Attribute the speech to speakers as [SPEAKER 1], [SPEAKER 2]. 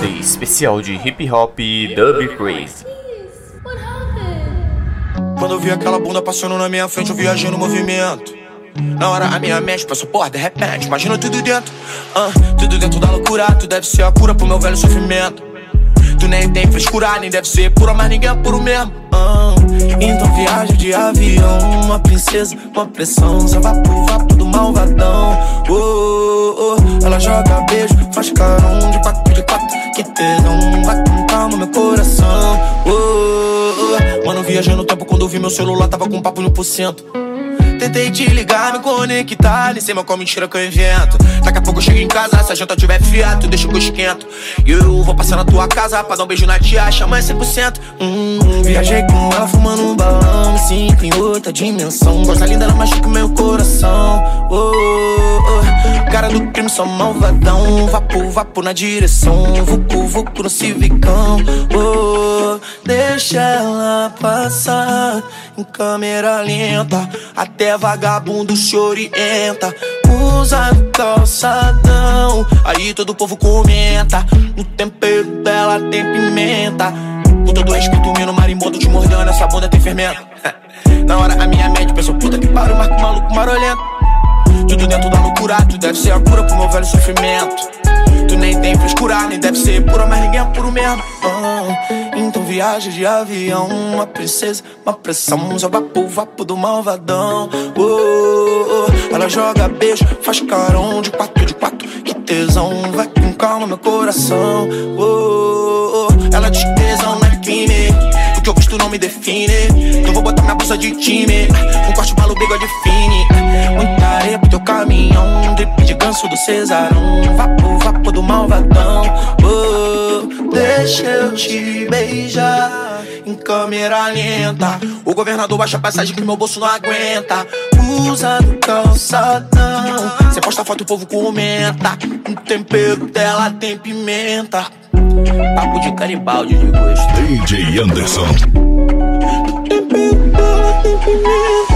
[SPEAKER 1] CD especial de hip hop Dub Crazy.
[SPEAKER 2] Quando eu vi aquela bunda passando na minha frente, eu viajei no movimento. Na hora a minha mente passou por de repente, imagina tudo dentro. Tudo dentro da loucura, tu deve ser a cura pro meu velho sofrimento. Tu nem tem frescura, nem deve ser pura, mas ninguém é puro mesmo. Então viaja de avião, uma princesa, uma pressão, só vapo do malvadão. Ela joga beijo, faz carão de quatro, que tesão, vai com calma meu coração. Mano, viajei no tempo quando eu vi meu celular, tava com papo 1%. Tentei te ligar, me conectar, nem sei mais qual mentira que eu invento. Daqui a pouco eu chego em casa, se a janta tiver fiato, deixa que eu esquento. E eu vou passar na tua casa pra dar um beijo na tia, chama 100%. Viajei com ela fumando um balão, me sinto em outra dimensão. Gosta linda, ela machuca o meu coração. Cara do crime, só malvadão. Vapo na direção, vucu no civicão. Deixa ela passar em câmera lenta, até vagabundo se orienta. Usa no calçadão, aí todo o povo comenta. No tempero dela tem pimenta. Com todo respeito, o marimbondo te mordendo, essa bunda tem fermento. Na hora a minha mente pensou, puta que pariu, marco maluco marolento. Tudo dentro da loucura, tu deve ser a cura pro meu velho sofrimento. Tu nem tem frescura, nem deve ser pura, mas ninguém é puro mesmo. Então viaja de avião, uma princesa, uma pressão, só vapo do malvadão. Ela joga beijo, faz carão de quatro, que tesão, vai com calma meu coração. Ela diz que tesão não é crime, o que eu visto não me define. Então vou botar minha blusa de time, um corte balo, bigode fine. Muita areia pro teu caminhão, drip de ganso do Cesarão. Vapo do malvadão. Deixa eu te beijar em câmera lenta. O governador baixa a passagem que meu bolso não aguenta. Usa no calçadão, cê posta foto, o povo comenta. O tempero dela tem pimenta. Papo de Garibaldi de gosto.
[SPEAKER 3] DJ Anderson.
[SPEAKER 2] O tempero dela tem pimenta.